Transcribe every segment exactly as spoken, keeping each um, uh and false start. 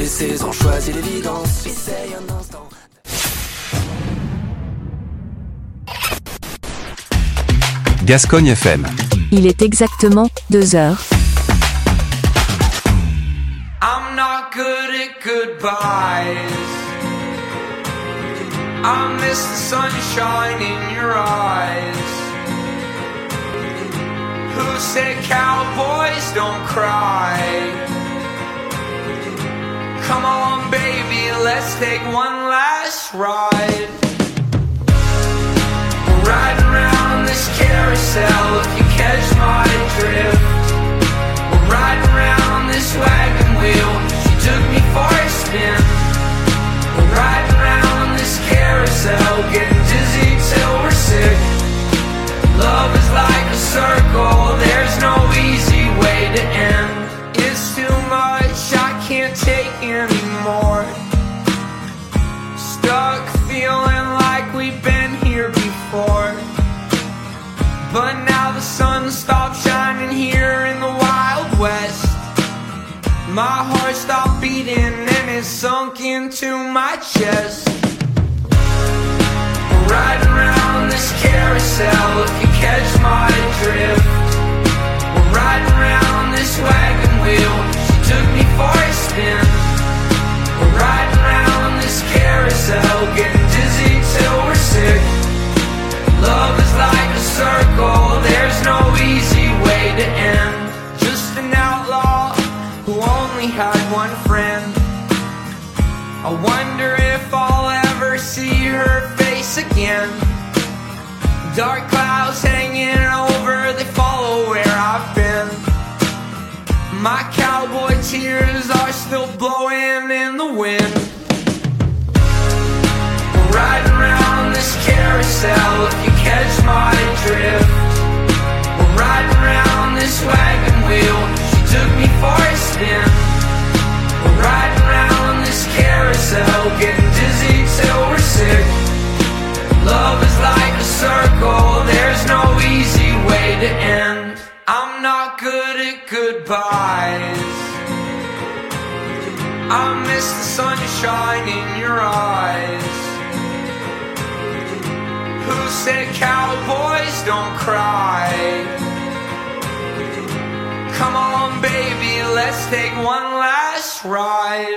les saisons, choisis l'évidence. Essaye un instant. Gascogne F M. Il est exactement deux heures. I'm not good at goodbyes. I miss the sunshine in your eyes. Who said cowboys don't cry? Come on, baby, let's take one last ride. We're riding around this carousel, if you catch my drift. We're riding around this wagon wheel, she took me for a spin. We're riding around this carousel, getting dizzy till we're sick. Love is like a circle, there's no easy way to end. It's too much, I can't take anymore. Stuck feeling like we've been here before. But now the sun stopped shining here in the Wild West. My heart stopped beating and it sunk into my chest. We're riding around this carousel, if you catch my drift. We're riding around this wagon wheel, she took me for a spin. We're riding around this carousel, getting dizzy till we're sick. Love is like a circle, there's no easy way to end. Just an outlaw who only had one friend. I wonder if I'll ever see her face again. Dark clouds hanging over, they follow where I've been. My cowboy tears are still blowing in the wind. We're riding around this carousel, if you catch my drift. We're riding around this wagon wheel, she took me for a spin. We're riding around this carousel, getting dizzy till we're sick. Love is like a circle, there's no easy way to end. I'm not good at goodbyes. I miss the sunshine in your eyes. Who said cowboys don't cry? Come on, baby, let's take one last ride.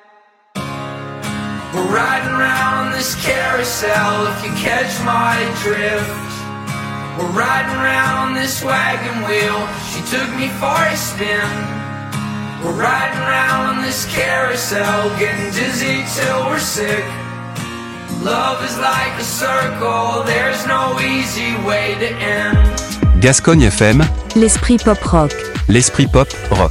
We're riding around this carousel, if you catch my drift. We're riding around this wagon wheel, she took me for a spin. We're riding around this carousel, getting dizzy till we're sick. Love is like a circle, there's no easy way to end. Gascogne F M. L'esprit pop rock. L'esprit pop rock.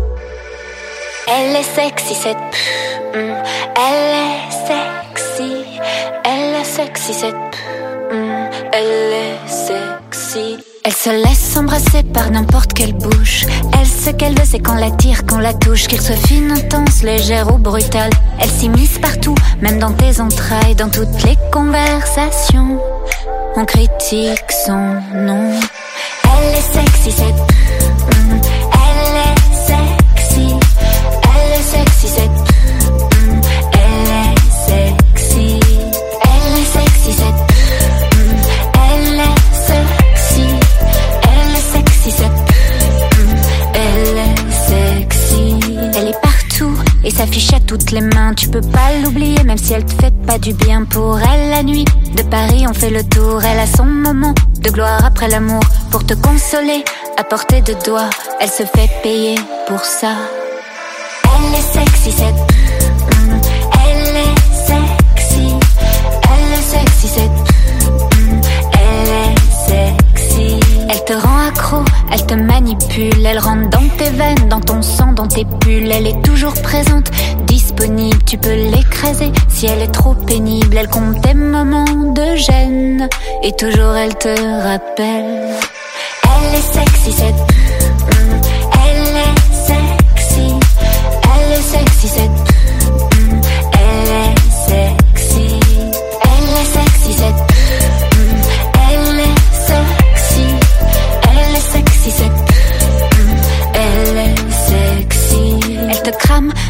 Elle est sexy cette p- mm. Elle est sexy. Elle est sexy cette p- mm. Elle est sexy. Elle se laisse embrasser par n'importe quelle bouche. Elle sait qu'elle veut, c'est qu'on la tire, qu'on la touche. Qu'il soit fine, intense, légère ou brutale. Elle s'immisce partout, même dans tes entrailles. Dans toutes les conversations, on critique son nom. Elle est sexy cette mm. Elle est sexy. Elle est sexy cette mm. Elle est sexy. Elle est sexy cette mm. Elle est sexy. Elle est sexy cette mm. Elle est sexy. Elle est partout et s'affiche à toutes les mains. Tu peux pas l'oublier même si elle te fait pas du bien. Pour elle la nuit de Paris on fait le tour. Elle a son moment de gloire après l'amour. Pour te consoler à portée de doigts. Elle se fait payer pour ça. Elle est sexy cette mm. Elle est sexy. Elle est sexy cette mm. Elle est sexy. Elle te rend accro, elle te manipule. Elle rentre dans tes veines, dans ton sang, dans tes pulls. Elle est toujours présente, disponible. Tu peux l'écraser si elle est trop pénible. Elle compte tes moments de gêne et toujours elle te rappelle. Elle est sexy cette mm. Elle est sexy. Elle est sexy cette mm. Elle est sexy. Elle est sexy cette mm. Elle est sexy. Elle est sexy cette mm. Elle est sexy. Elle te crame mieux que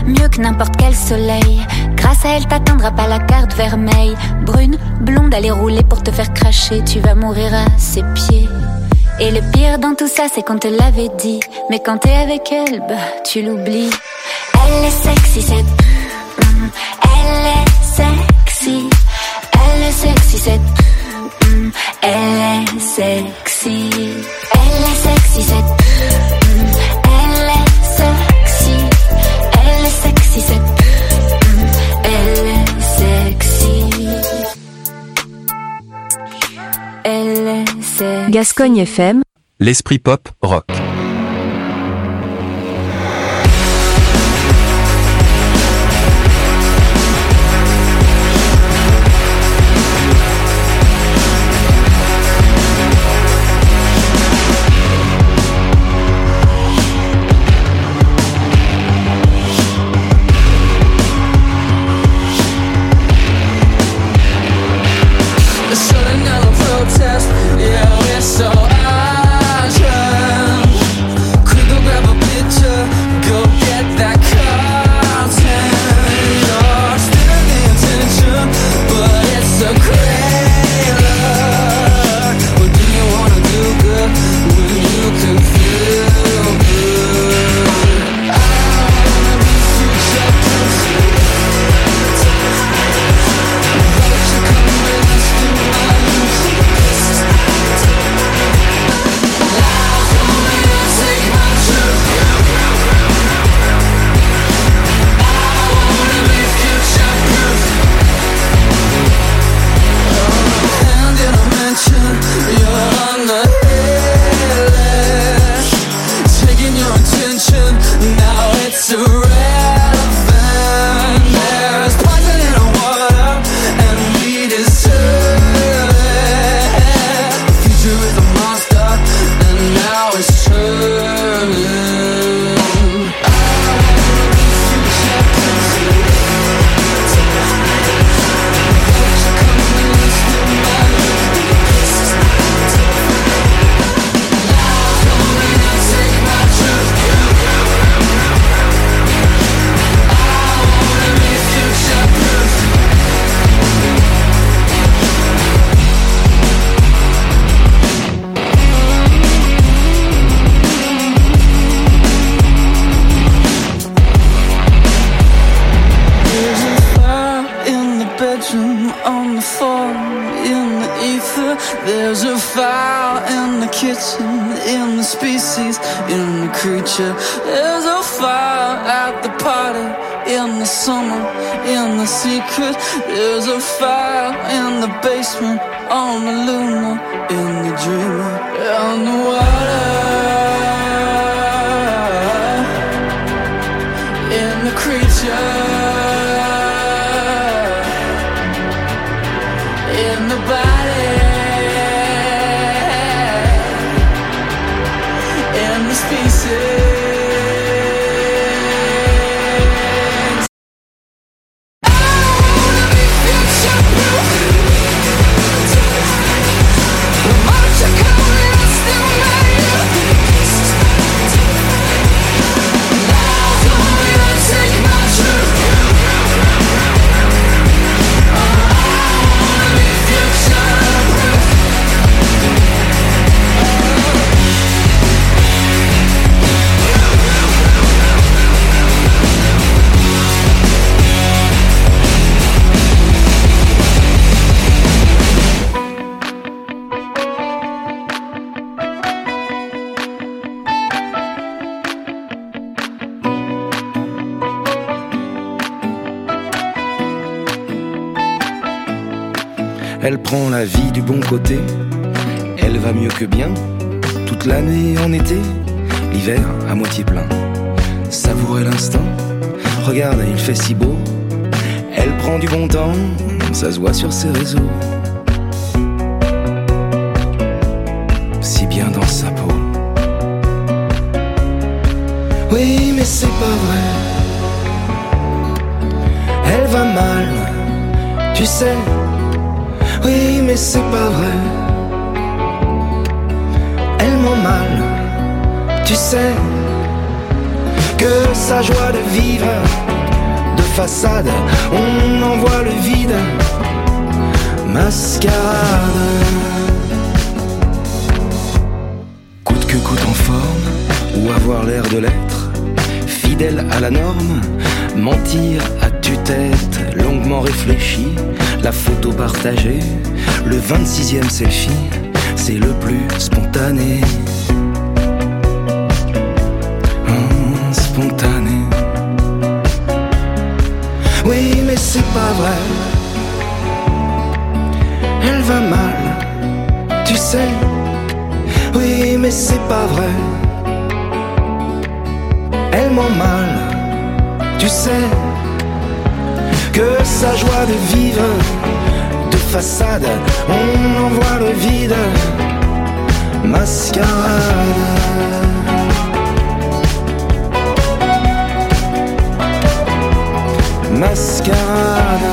n'importe quel soleil. Grâce à elle t'atteindras pas la carte vermeille. Brune, blonde, elle est roulée pour te faire cracher. Tu vas mourir à ses pieds. Et le pire dans tout ça c'est qu'on te l'avait dit. Mais quand t'es avec elle, bah tu l'oublies. Elle est sexy cette mm, elle est sexy. Elle est sexy cette mm, elle est sexy. Elle est sexy cette mm, elle est sexy. Elle est sexy cette mm, elle est sexy. Elle est sexy. Gascogne F M, l'esprit pop rock. Elle prend la vie du bon côté, elle va mieux que bien, toute l'année en été, l'hiver à moitié plein. Savourer l'instant, regarde, il fait si beau, elle prend du bon temps, ça se voit sur ses réseaux. Si bien dans sa peau. Oui, mais c'est pas vrai, elle va mal, tu sais. Oui, mais c'est pas vrai, elle ment mal, tu sais. Que sa joie de vivre façade, on en voit le vide. Mascarade. Coûte que coûte en forme, ou avoir l'air de l'être, fidèle à la norme, mentir à tue-tête, longuement réfléchi, la photo partagée, le vingt-sixième selfie, c'est le plus spontané. Hum, spontané. Oui, mais c'est pas vrai. Elle va mal, tu sais. Oui, mais c'est pas vrai. Elle ment mal, tu sais. Que sa joie de vivre, de façade, on en voit le vide. Mascarade. Mascarade.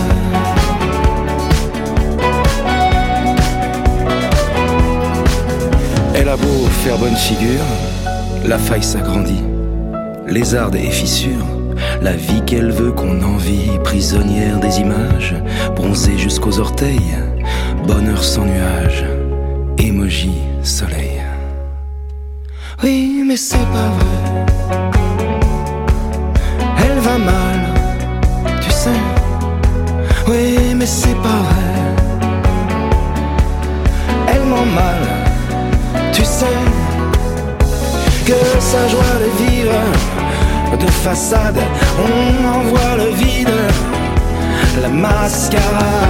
Elle a beau faire bonne figure, la faille s'agrandit, lézarde et fissure, la vie qu'elle veut qu'on envie, prisonnière des images, bronzée jusqu'aux orteils, bonheur sans nuages, emoji soleil. Oui, mais c'est pas vrai. Elle va mal, tu sais. Oui, mais c'est pas vrai. Elle ment mal, tu sais. Que sa joie de vivre, de façade, on en voit le vide. La mascarade.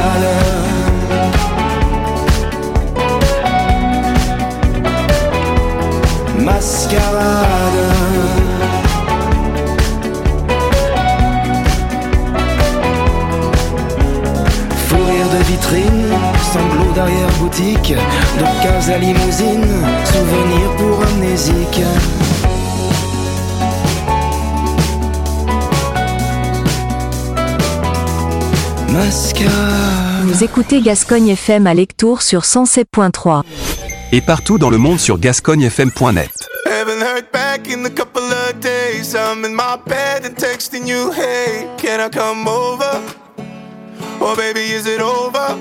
Mascarade. Fou rire de vitrine, sanglots d'arrière-boutique, de case à limousine, souvenirs pour amnésique. Mascarade. Vous écoutez Gascogne F M à Lectoure sur cent sept point trois. Et partout dans le monde sur gascogne f m point net. Haven't heard back in a couple of days. I'm in my bed and texting you, hey, can I come over? Oh baby, is it over?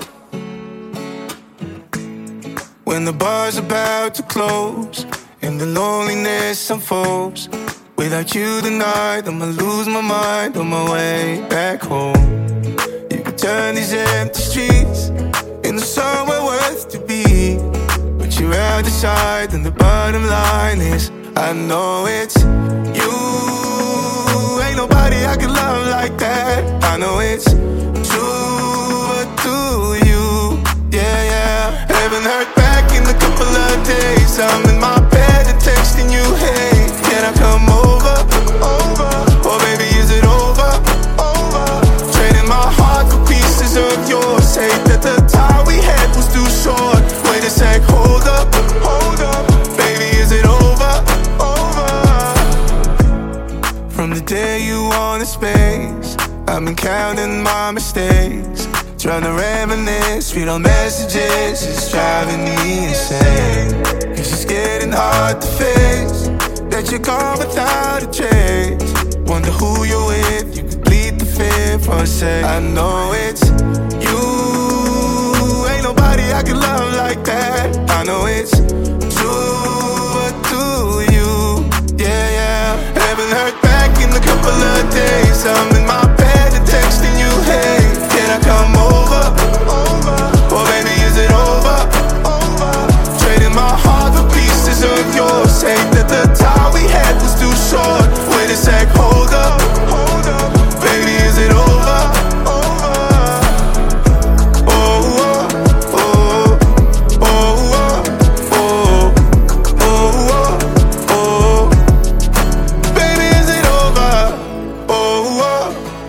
When the bar's about to close and the loneliness unfolds, without you tonight, I'ma lose my mind on my way back home. You could turn these empty streets into somewhere worth to be, but you're out the side and the bottom line is I know it's you. Ain't nobody I can love like that. I know it's true, but do you? Yeah, yeah. Haven't heard back in a couple of days. I'm in my bed and texting you, hey, can I come over? Over. Oh baby, is it over? Over. Trading my heart for pieces of yours. Hate that the time we had was too short. Wait a sec, hold up, hold up. Baby, is it over? Over. From the day you wanted space, I've been counting my mistakes, trying to reminisce, read all messages, it's driving me insane. Cause it's getting hard to face that you're gone without a trace. Wonder who you're with, you could bleed the fear for a sec. I know it's you, ain't nobody I can love like that. I know it's true, but do you? Yeah, yeah. Haven't heard back in a couple of days. I'm in my bed and texting you, hey, can I come over? Over. Oh baby, is it over? Over. Trading my heart for pieces of yours. Hate that the time we had was too short. Wait a sec, hold up, hold up. Baby, is it over? Over. Oh, oh, oh, oh, oh, oh, oh, oh. Baby, is it over? Oh, oh,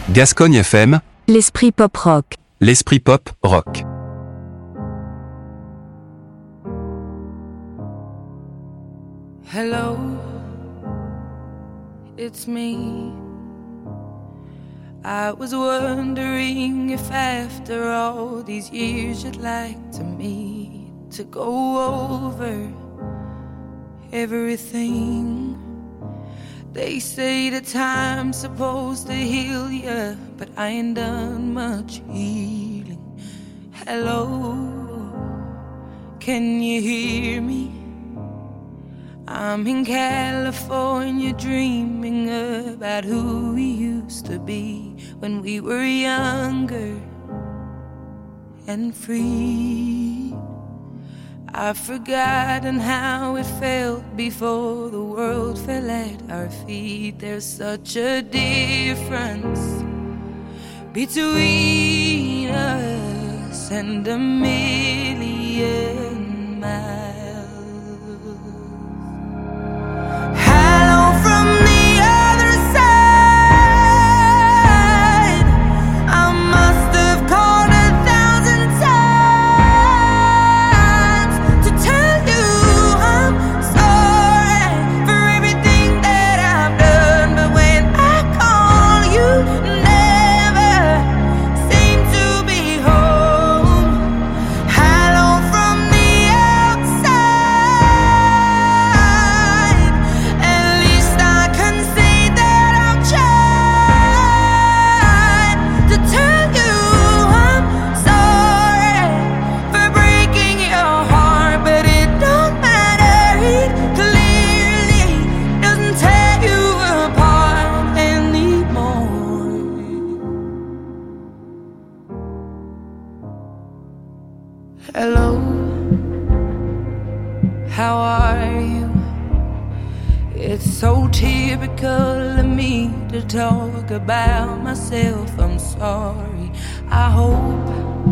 Gascogne F M, l'esprit pop-rock. l'esprit pop-rock. Hello, it's me. I was wondering if after all these years you'd like to meet to go over everything. They say that time's supposed to heal ya, but I ain't done much healing. Hello, can you hear me? I'm in California dreaming about who we used to be when we were younger and free. I've forgotten how it felt before the world fell at our feet. There's such a difference between us and a million miles. Hello from the other side. I must have called a thousand times to tell you I'm sorry for everything that I've done. But when I call, you never seem to be home. Hello from the outside. At least I can say that I've tried to tell you I'm sorry for breaking your heart, but it don't matter. It clearly doesn't tear you apart anymore. Hello, how are you? It's so typical of me to talk about myself. I'm sorry. I hope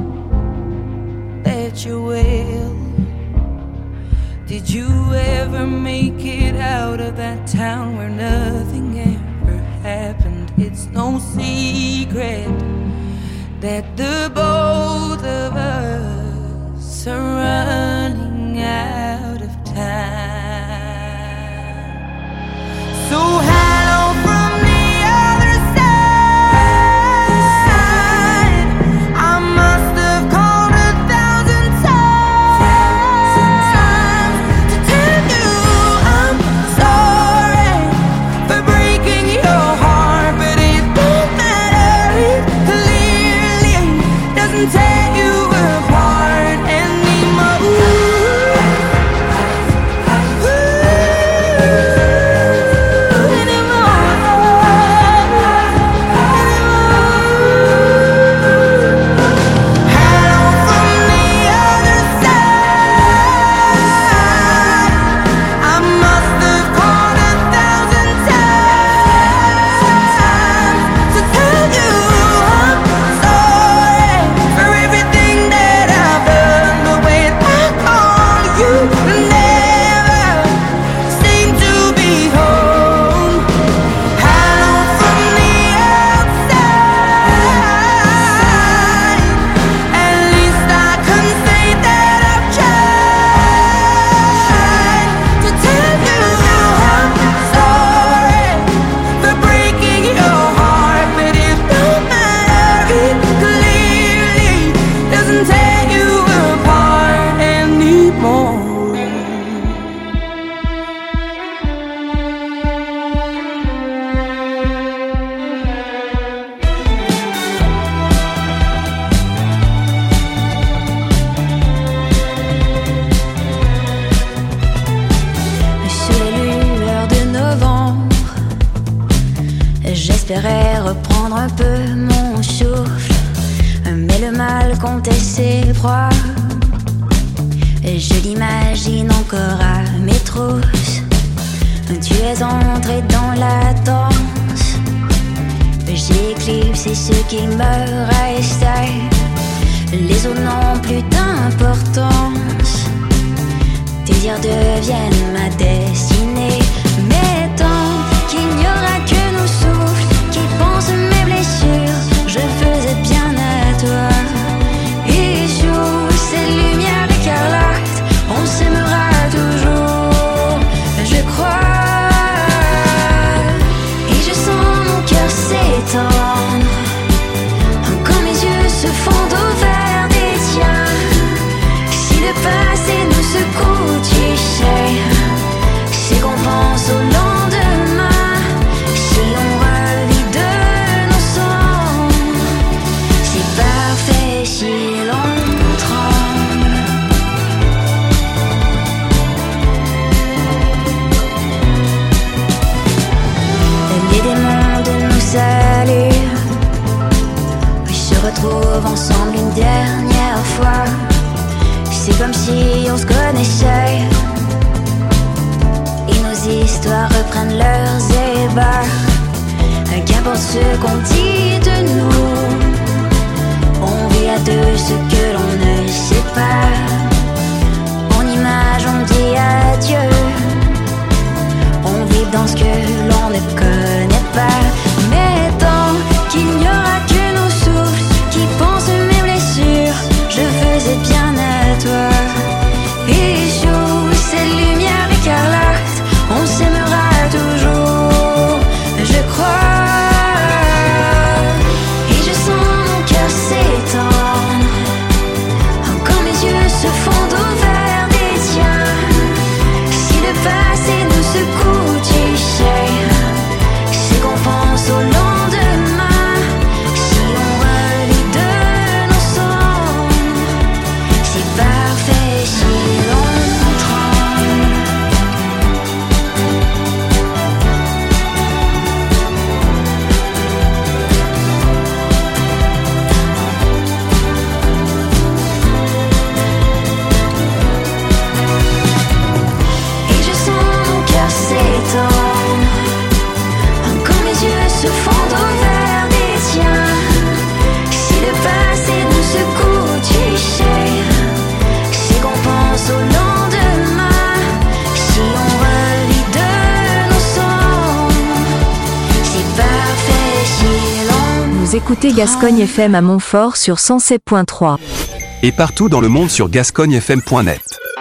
that you're well. Did you ever make it out of that town where nothing ever happened? It's no secret that the both of us are running out of time. So hello from the other side. I must have called a thousand times to tell you I'm sorry for breaking your heart, but it don't matter. It clearly doesn't tear you apart anymore. J'espérais reprendre un peu mon souffle, mais le mal comptait ses proies. Je l'imagine encore à mes trousses. Tu es entré dans la danse. J'ai éclipsé ce qui me restait. Les autres n'ont plus d'importance. Tes dires deviennent ma destinée. Mais tant qu'il n'y aura que nos souffles qui pensent mes blessures. retrouve ensemble une dernière fois. C'est comme si on se connaissait et nos histoires reprennent leurs ébats. Qu'importe ce qu'on dit de nous, on vit à deux ce que l'on ne sait pas. En image on dit adieu, on vit dans ce que l'on ne connaît pas. Mais tant qu'il n'y aura que nos souffles qui pensent mes blessures, je faisais bien à toi. Et sous cette lumière écarlate, on s'aimera toujours, je crois. Et je sens mon cœur s'étendre quand mes yeux se fondent au vert des tiens. Si le passé nous secoue, tu sais, c'est qu'on pense au lendemain. Si on revit de nos songs, c'est parfait si l'on tremble. Et je sens mon cœur s'étendre quand mes yeux se fondent au vert des tiens. Si le passé nous secoue, tu sais, c'est qu'on pense au lendemain. Si on revit de nos songs, c'est parfait si l'on. Vous écoutez Gascogne F M à Montfort sur cent sept point trois. Et partout dans le monde sur gascogne f m point net.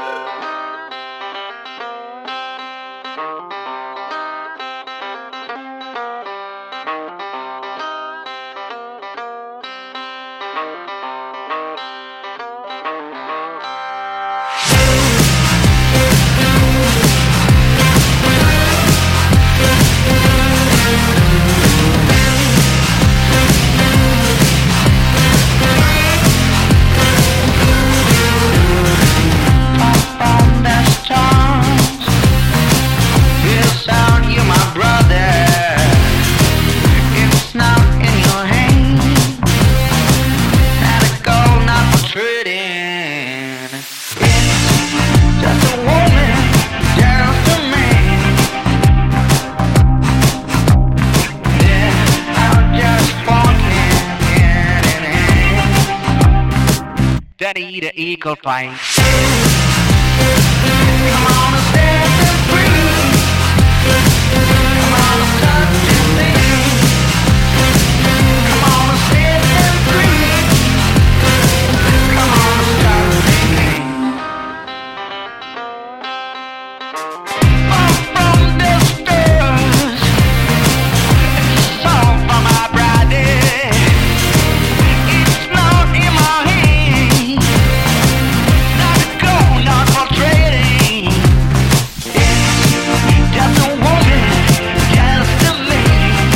Daddy, the eagle flight. Come on and set them free. Come on and touch your thing. Come on and set them free. Come on and start thinking. Up from the stars, it's a song from my brother. It's not in my hand. Not a goal, not for trading. It's just a woman, just a man.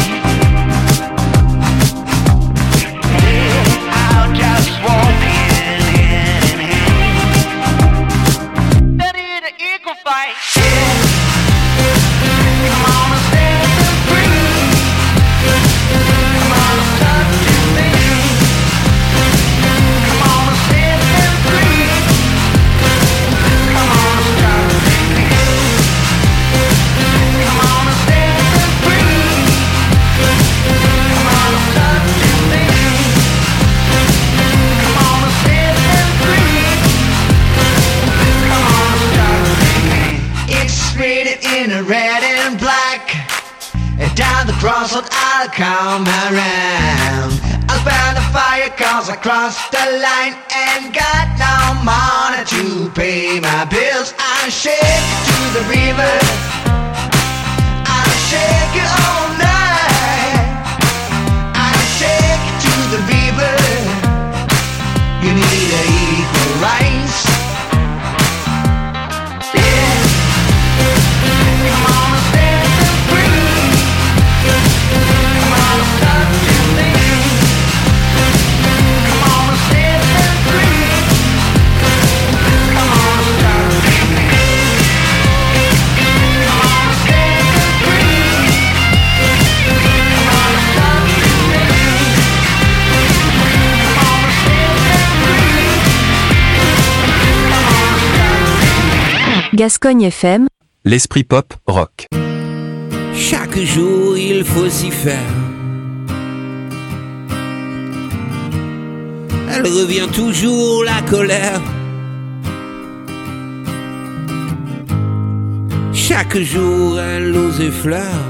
Yeah, I'll just walk in, in, in, in. That is the eagle fight. Yeah. Come on and set them free. Come on and touch your thing. Come on and set them free. Come on and start thinking. Come on and set them free. Come on and touch your thing. Come on and set them free. Come on and start thinking. It's rated in a red and black. Down the cross road I'll come around. I'll burn the fire cause I crossed the line and got no money to pay my bills. I'll shake to the river, I'll shake it all night. I'll shake to the river, you need a equal rights. Yeah. Come on and set them free. Come on and touch your thing. Come on and set them free. Come on and start thinking. Come on and set them free. Gascogne F M, l'esprit pop rock. Chaque jour il faut s'y faire. Elle revient toujours la colère. Chaque jour elle nous effleure.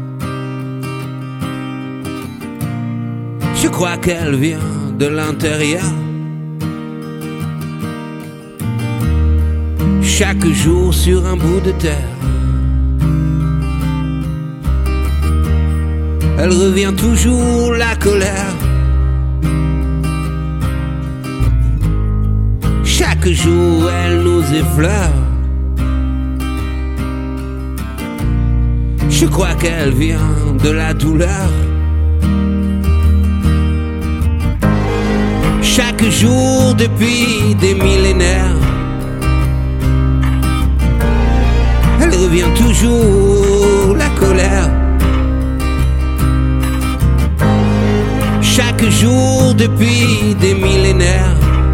Je crois qu'elle vient de l'intérieur. Chaque jour sur un bout de terre. Elle revient toujours la colère. Chaque jour elle nous effleure. Je crois qu'elle vient de la douleur. Chaque jour depuis des millénaires. Elle revient toujours la colère. Chaque jour depuis des millénaires.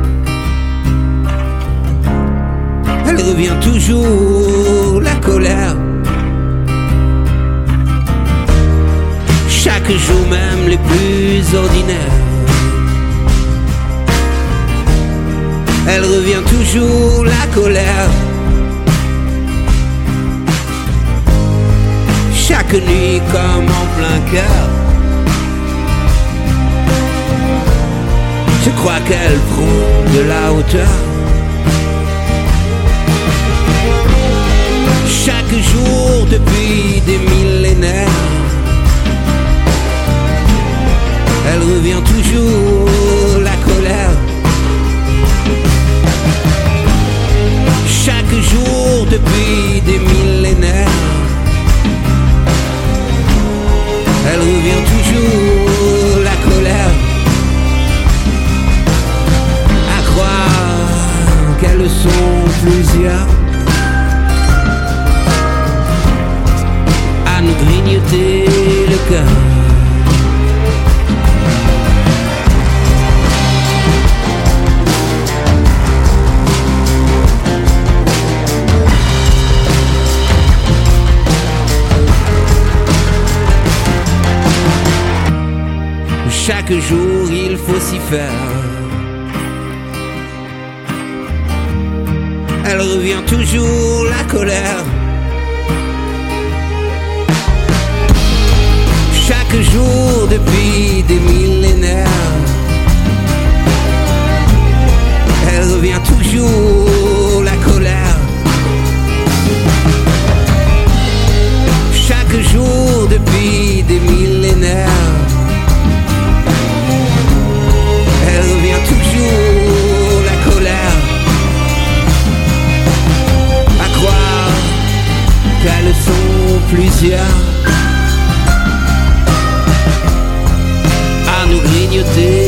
Elle revient toujours la colère. Chaque jour même les plus ordinaires. Elle revient toujours la colère. Chaque nuit comme en plein cœur. Je crois qu'elle prend de la hauteur. Chaque jour depuis des millénaires. Elle revient toujours la colère. Chaque jour depuis des millénaires. Elle revient toujours la colère. À croire qu'elles sont plusieurs à nous grignoter le cœur. Chaque jour il faut s'y faire. Elle revient toujours la colère. Chaque jour depuis des millénaires. Elle revient toujours la colère. Chaque jour depuis des millénaires. Elle revient toujours la colère. À croire qu'elles sont plusieurs à nous grignoter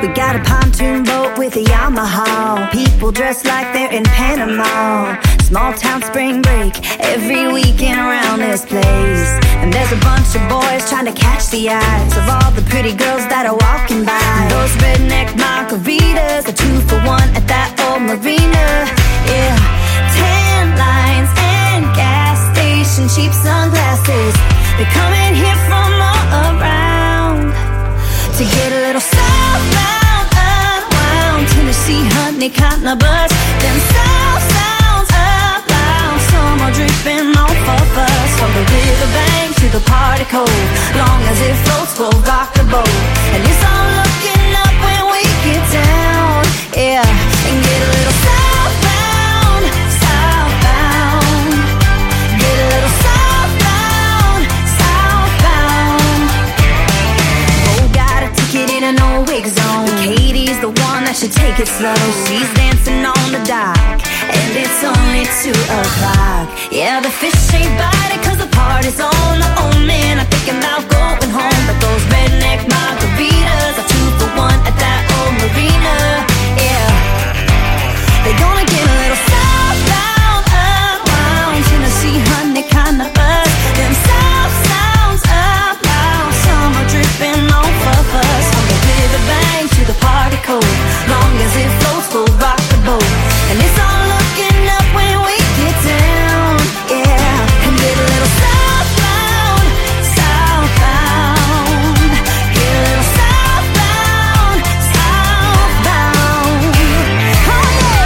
We got a pontoon boat with a Yamaha. People dressed like they're in Panama. Small town spring break every weekend around this place. And there's a bunch of boys trying to catch the eyes of all the pretty girls that are walking by. And those redneck margaritas are two for one at that old marina. Yeah, tan lines and gas station cheap sunglasses. They're coming here from all around to get a little southbound, unwound. Tennessee honey cotton a buzz. Them south sounds up loud. Some are dripping off of us. From the riverbank to the party cove. Long as it floats, we'll rock the boat. And it's all looking up when we get down. Yeah, and get a little southbound, southbound. Get a little southbound, southbound. Oh, got a ticket in an old wig zone. Katie's the one that should take it slow. She's dancing on the dock, and it's only two o'clock. Yeah, the fish ain't biting cause the party's on. The old man, I'm thinking about going home. But those redneck margaritas are two for one at that old marina. Yeah, they're gonna get a little southbound, unwound. Tennessee honey kinda buzz. Them south sounds up loud. Some are dripping off of us. From the riverbank to the party cove. Long as it floats, we'll rock the boat. And it's all looking up when we get down. Yeah, and get a little southbound, southbound. Get a little southbound, southbound. Oh yeah.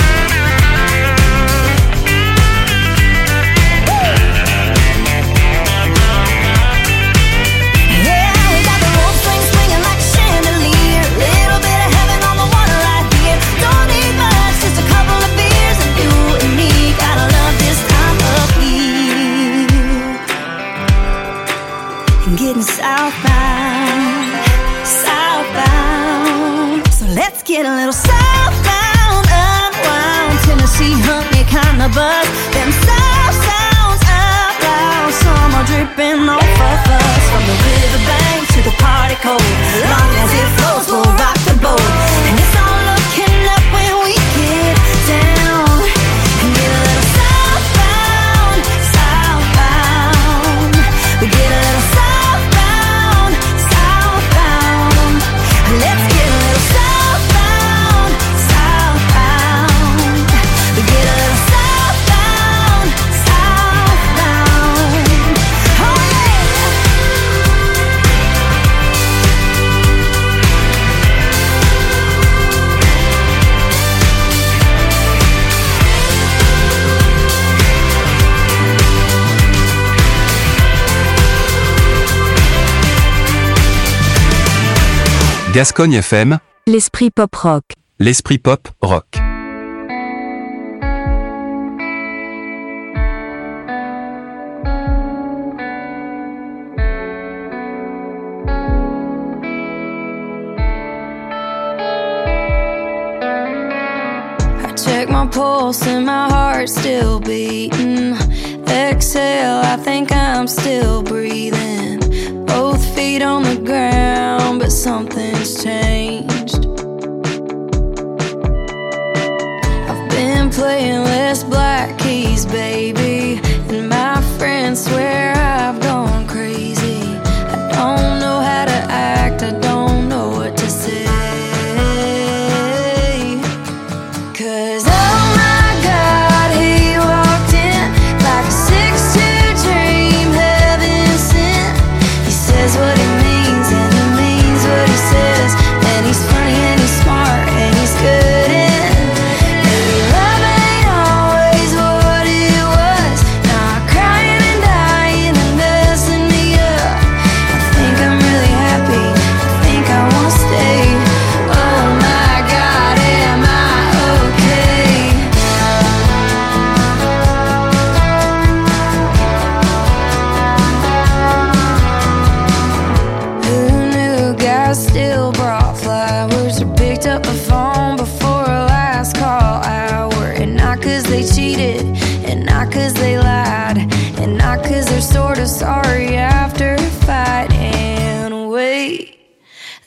Yeah, we got the rope swing swinging like a chandelier. Little bit of heaven on the water right here. Don't need much, just a couple of beers, and you and me gotta love this time of year. And getting southbound, southbound. So let's get a little southbound, unwound. Tennessee honey kinda buzz. Them south sounds up loud. Some are dripping off of us. From the riverbank to the party cove. Long as it flows, we'll rock the boat. And it's all looking up when we get down. And get a little southbound, southbound. We get a little southbound, southbound. Let's get a little southbound, southbound. We get a little southbound, southbound. Oh yeah. Gascogne F M, L'esprit pop rock. l'esprit pop rock. I check my pulse and my heart's still beating. Exhale, I think I'm still breathing. Both feet on the ground, but something's changed. I've been playing less black keys, baby, and my friends swear I've gone crazy. I don't know how to act, I don't know what to say. 'Cause oh my God, he walked in like a six two dream, heaven sent. He says what he means and he means what he says. And he's funny and he's smart and he's good. And maybe love ain't always what it was.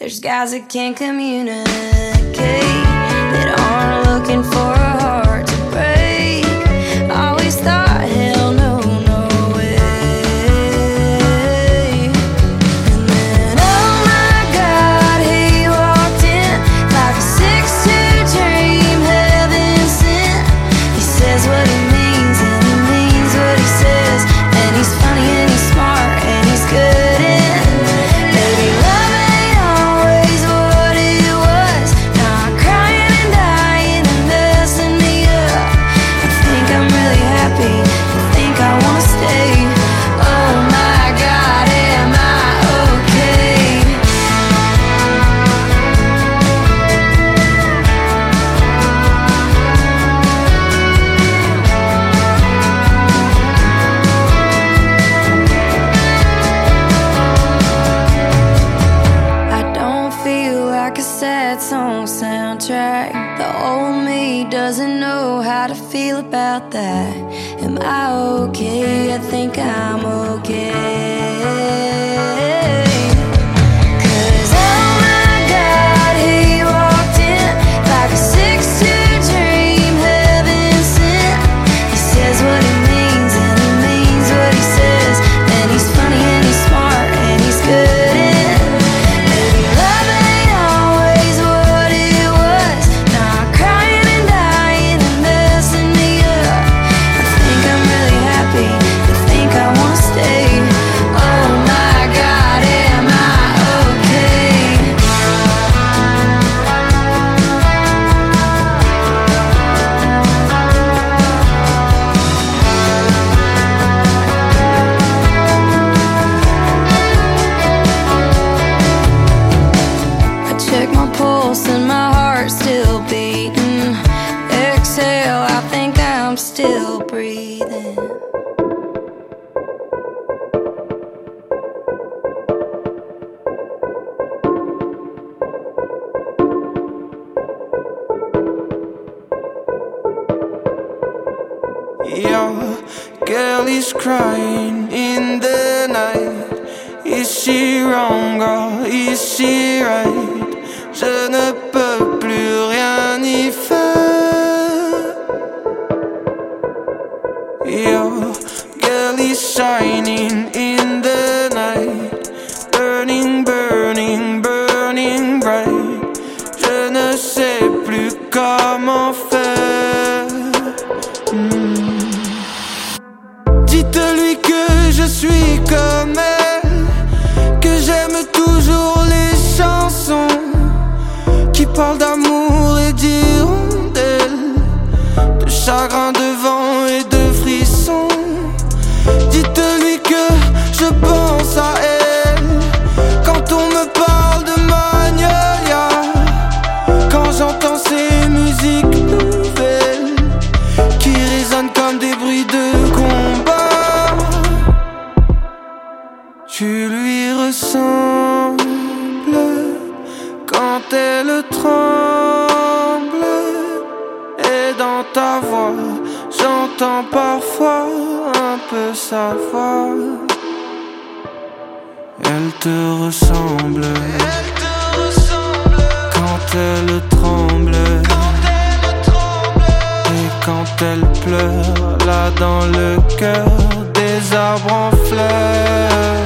There's guys that can't communicate, that aren't looking for a heart to break. Always thought, hell no, no way. And then, oh my God, he walked in like a six-two dream, heaven sent. He says what he means and he means what he says, and he's funny and he's smart and he's good in. Baby, love ain't always what it was. Now I'm crying and dying and messing me up. I think I'm really happy, I think I wanna stay. Oh my God, am I okay? I don't feel like a sad song soundtrack. The old me doesn't know how to feel about that. Am I okay? I think I'm okay. 'Cause oh my God, he walked in like a six-two dream, heaven sent. He says what he means and he means what he says, and he's funny and he's smart and he's good in. Maybe love ain't always what it was. Now I'm crying and dying and messing me up. I think I'm really happy, I think I wanna stay. Oh my God, am I okay? I check my pulse and my heart's still beating. Exhale, I think I'm still breathing. Your girl is crying in the night. Is she wrong or is she right? Je ne peux plus rien y faire. Your girl is shining in the night, burning, burning, burning bright. Je ne sais plus comment faire. Hmm. Dites-lui que je suis comme elle, que j'aime toujours les chansons qui parlent d'amour et d'hirondelles, de chagrin, de vent et de frissons. Dites-lui que je pense à elle quand on me parle de Magnolia, quand j'entends ces musiques nouvelles qui résonnent comme des bruits de combat. Tu lui ressembles quand elle tremble, et dans ta voix j'entends parfois un peu sa voix. Elle te ressemble, quand elle tremble, et quand elle pleure, là dans le cœur des arbres en fleurs.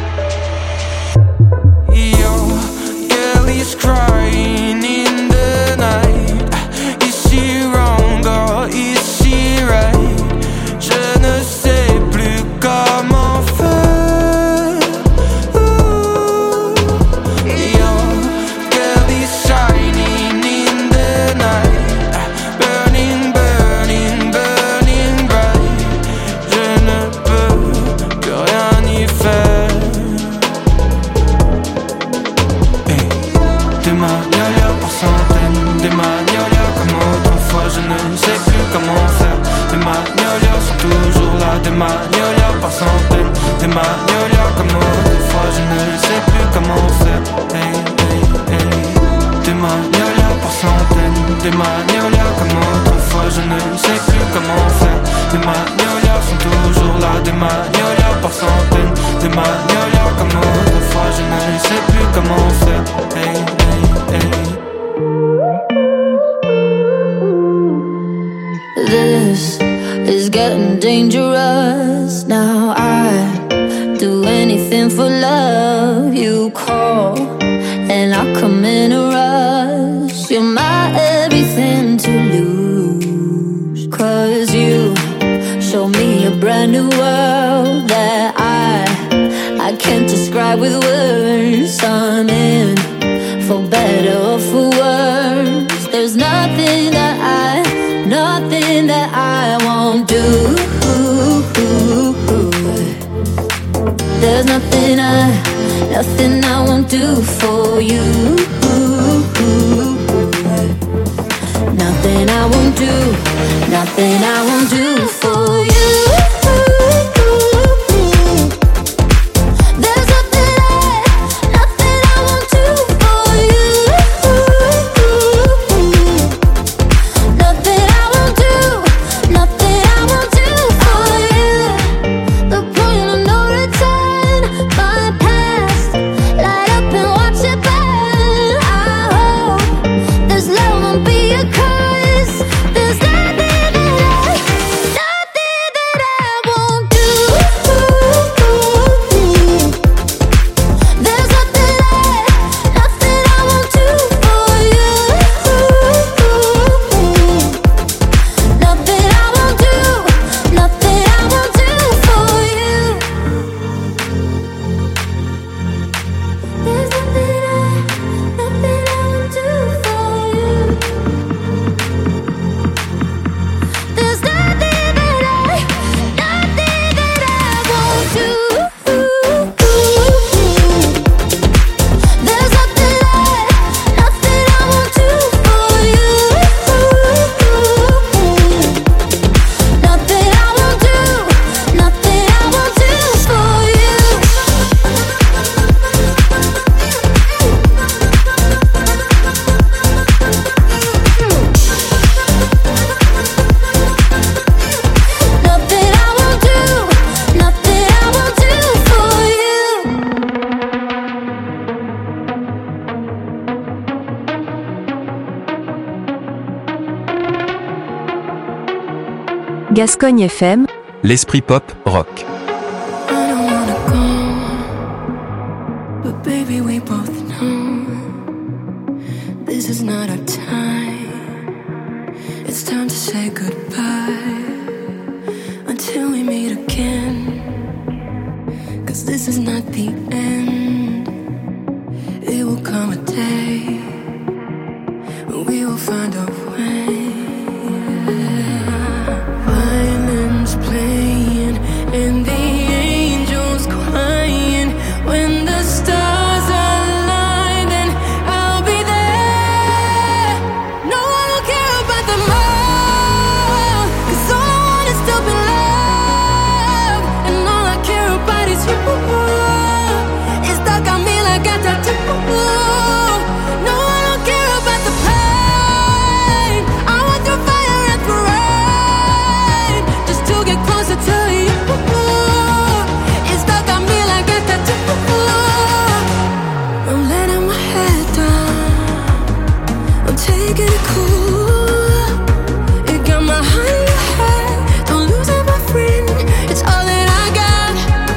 Your girl is crying in the night. Is she wrong or is she right? Je ne sais plus comment faire. Ooh. Your girl is shining in the night, burning, burning, burning bright. Je ne peux plus rien y faire. Hey. Des magnolias par centaines, des magnolias comme autrefois. Je ne sais plus comment faire. Des magnolias sont toujours là, des magnolias par centaines, des magnolias comme autrefois. Je ne sais plus comment faire. Hey, hey, hey. Des magnolias par centaines, des magnolias comme autrefois. Je ne sais plus comment faire. Des magnolias sont toujours là, des magnolias par centaines de magnolias comme autrefois. Je ne sais plus comment faire. Hey, hey, hey. This is getting dangerous. Now I do anything for love. You call and I come in a rush. You're my everything to lose. Cause you show me a brand new world that I I can't describe with words. I'm in for better or for worse. There's nothing that I Nothing that I won't do. There's nothing I, nothing I won't do for you. Nothing I won't do, nothing I won't do for you. Gascogne F M, l'esprit pop rock. But baby, we both know this is not our time. It's time to say goodbye until we meet again. Cause this is not the end. It will come a day when we will find our way. Violins playing and the angels crying. When the stars align, then I'll be there. No, I don't care about the more, cause all I want is to be loved. And all I care about is you. It's stuck on me like a tattoo. No, I don't care about the pain. I went through fire and through rain just to get closer to you. It's stuck on me like a tattoo. I'm letting my head down. I'm taking it cool. It got my heart in your head. Don't lose it, my friend. It's all that I got.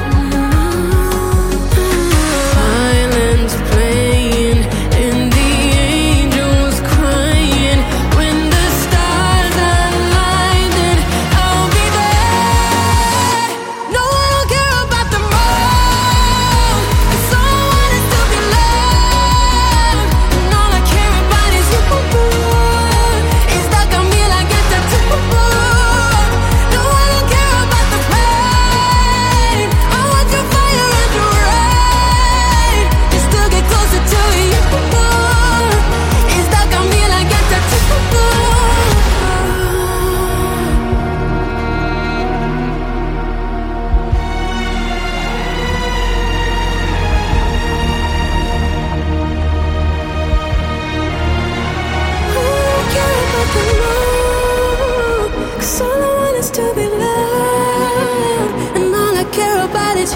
Violins playing and the angels crying. When the stars align, then I'll be there. No, I don't care about the more, cause all I want is to be loved. And all I care about is you.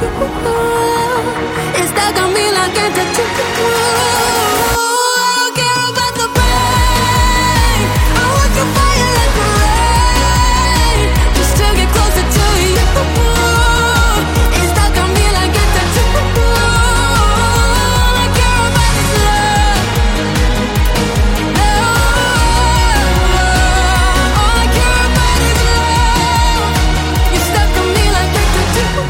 It's stuck on me like a tattoo. I don't care about the pain. I want your fire like the rain, just to get closer to you. It's stuck on me like a tattoo. All I care about is love. No, all I care about is love. You're stuck on me like a tattoo.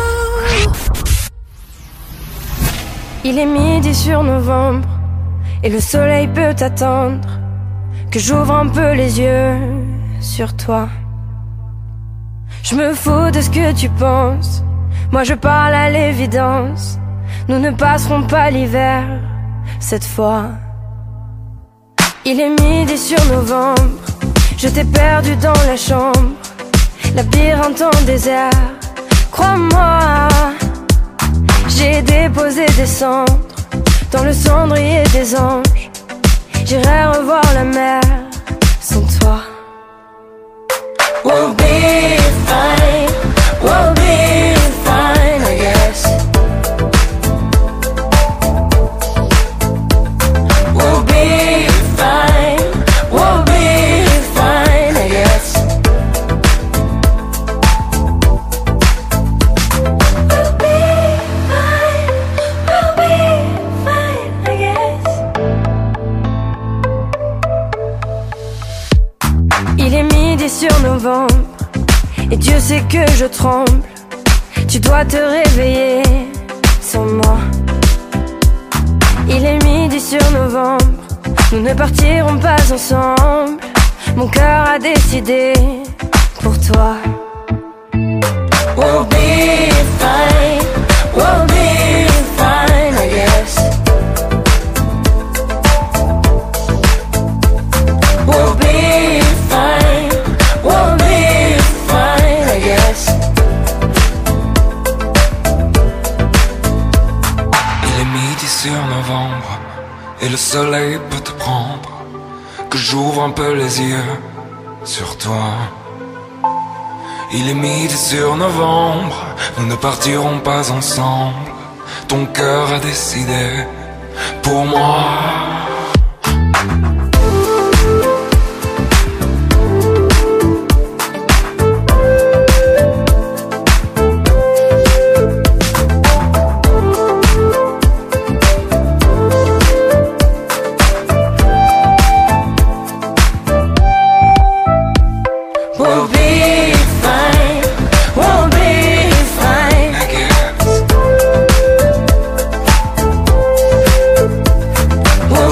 Il est midi sur novembre et le soleil peut attendre que j'ouvre un peu les yeux sur toi. Je me fous de ce que tu penses, moi je parle à l'évidence. Nous ne passerons pas l'hiver cette fois. Il est midi sur novembre, je t'ai perdu dans la chambre, labyrinthe en désert. Crois-moi, j'ai déposé des cendres dans le cendrier des anges. J'irai revoir la mer sans toi. We'll be fine, we'll be fine, I guess. We'll be fine, we'll be fine, I guess. We'll be fine, we'll be fine, I guess. Il est midi sur novembre et Dieu sait que je tremble. Tu dois te réveiller sans moi. Il est midi sur novembre, nous ne partirons pas ensemble. Mon cœur a décidé pour toi. We'll be fine, we'll be fine, I guess. We'll be fine, we'll be fine, I guess. Il est midi sur novembre et le soleil peut te prendre, que j'ouvre un peu les yeux sur toi. Il est midi sur novembre, nous ne partirons pas ensemble. Ton cœur a décidé pour moi. We'll be fine, we'll be fine, I guess. We'll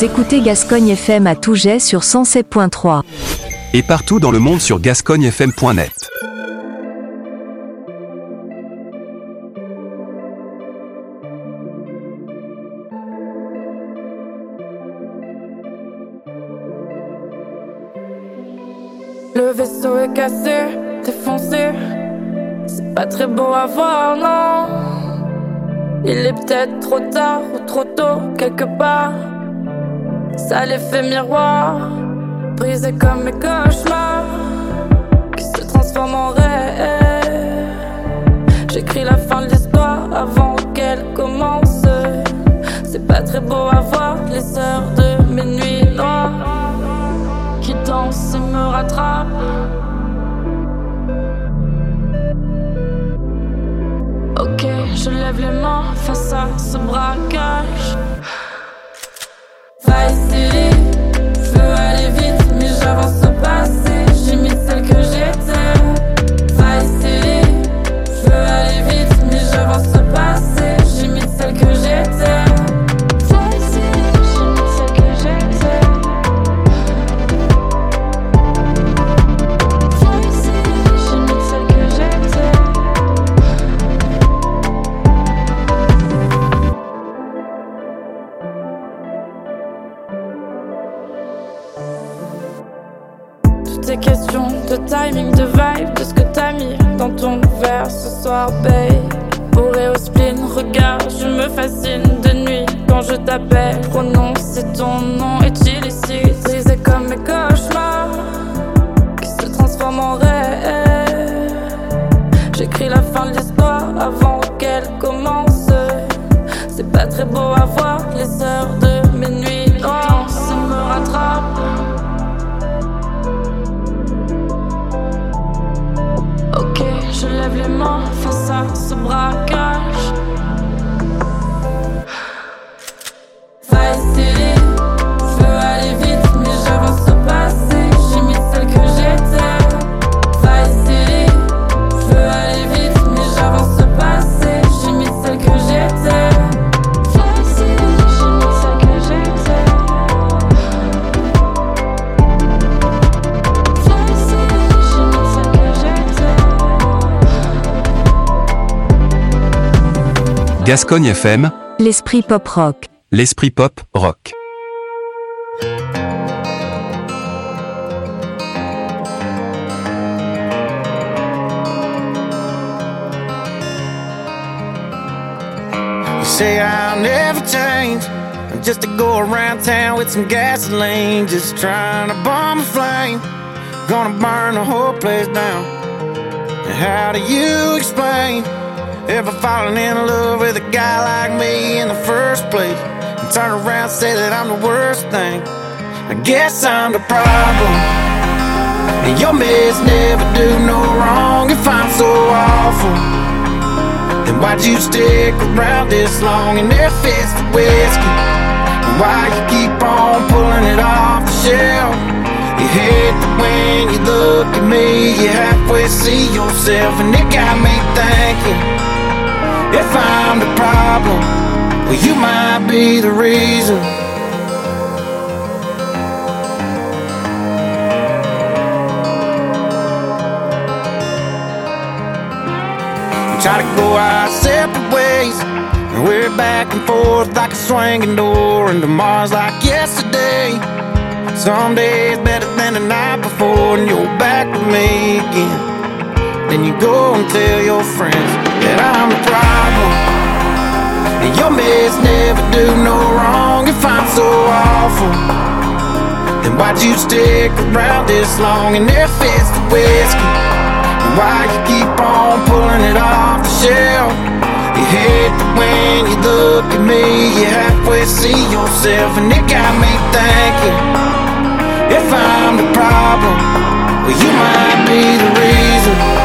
Vous écoutez Gascogne F M à Touget sur cent sept point trois. Et partout dans le monde sur gascogne f m point net. Le vaisseau est cassé, défoncé. C'est pas très beau à voir, non. Il est peut-être trop tard ou trop tôt, quelque part. Ça l'effet miroir, brisé comme mes cauchemars, qui se transforment en rêve. J'écris la fin de l'histoire avant qu'elle commence. C'est pas très beau à voir les heures de mes nuits noires qui dansent et me rattrapent. Ok, je lève les mains face à ce braquage. Vice City, je veux aller vite, mais j'avance au passé. J'imite celle que j'étais. Vice City, je veux aller vite, mais j'avance au passé. J'imite celle que j'étais. Vice City, j'imite celle que j'étais. Vice City, j'imite celle que j'étais. Ces questions de timing, de vibe, de ce que t'as mis dans ton verre ce soir, babe. Bourré au spleen, regarde, je me fascine de nuit quand je t'appelle. Prononcer ton nom est illicite, brisé comme mes cauchemars qui se transforment en rêve. J'écris la fin de l'histoire avant qu'elle commence. C'est pas très beau à voir les heures de mes nuits noires se me rattrapent. Ok, je lève les mains face à ce braquage. Vice City, je veux aller vite, mais j'avance au passé. J'imite celle que j'étais. Vice City, je veux aller vite, mais j'avance au passé. J'imite celle que j'étais. Vice City, j'imite celle que j'étais. Vice City, j'imite celle que j'étais. Gascogne F M, L'esprit pop rock. l'esprit pop rock. You say I'll never change, just to go around town with some gasoline, just trying to bomb a flame, gonna burn the whole place down. And how do you explain ever falling in love with a guy like me in the first place, and turn around and say that I'm the worst thing? I guess I'm the problem, and your mess never do no wrong. If I'm so awful, then why'd you stick around this long and there fits the whiskey? And why you keep on pulling it off the shelf? You hate that when you look at me, you halfway see yourself, and it got me thinking, if I'm the problem, well, you might be the reason. We try to go our separate ways, and we're back and forth like a swinging door, and tomorrow's like yesterday. Some days better than the night before, and you're back with me again. Then you go and tell your friends that I'm the problem, and your mess never do no wrong. If I'm so awful, then why'd you stick around this long and there fits the whiskey? And why you keep on pulling it off the shelf? You hate that when you look at me, you halfway see yourself, and it got me thinking, if I'm the problem, well, you might be the reason.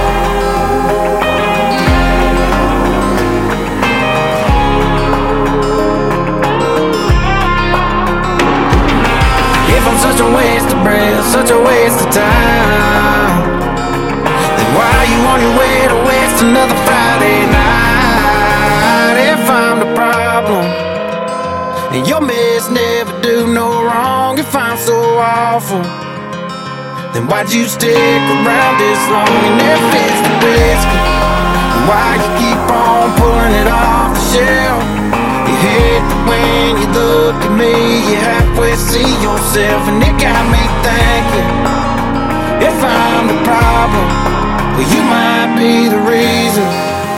Such a waste of breath, such a waste of time, then why are you on your way to waste another Friday night? If I'm the problem, and your mess never do no awful, then why'd you stick around this long? And if it's the risk, why you keep on pulling it off the shelf? You hate that when you look at me, you halfway see yourself, and it got me thinking, if I'm the problem, well, you might be the reason.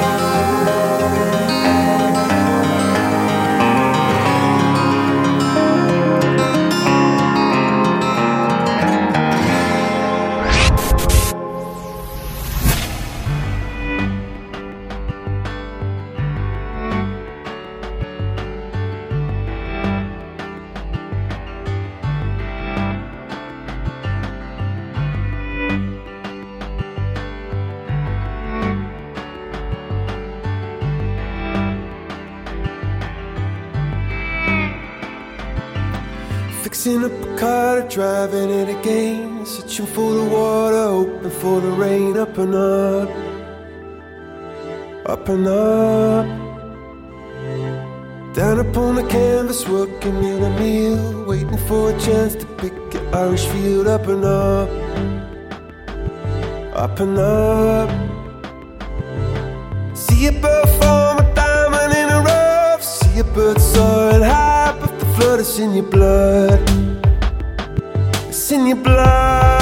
Fixing up a car, driving it again, searching for the water, hoping for the rain. Up and up, up and up, down upon the canvas, working in a meal, waiting for a chance to pick an Irish field. Up and up, up and up, see a bird form a diamond in a rough, see a bird soaring high, but the flood is in your blood, it's in your blood.